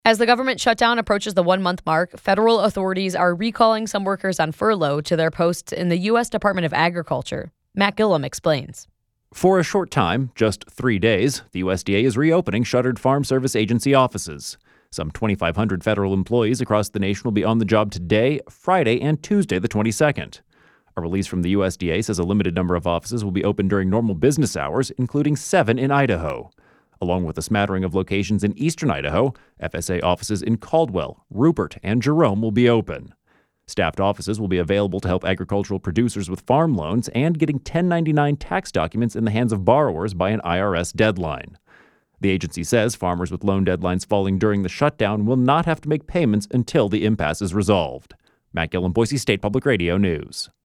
As the government shutdown approaches the 1 month mark, federal authorities are recalling some workers on furlough to their posts in the U.S. Department of Agriculture. Matt Gillum explains. For a short time, just 3 days, the USDA is reopening shuttered Farm Service Agency offices. Some 2,500 federal employees across the nation will be on the job today, Friday, and Tuesday, the 22nd. A release from the USDA says a limited number of offices will be open during normal business hours, including 7 in Idaho. Along with a smattering of locations in eastern Idaho, FSA offices in Caldwell, Rupert, and Jerome will be open. Staffed offices will be available to help agricultural producers with farm loans and getting 1099 tax documents in the hands of borrowers by an IRS deadline. The agency says farmers with loan deadlines falling during the shutdown will not have to make payments until the impasse is resolved. Matt Gillum, Boise State Public Radio News.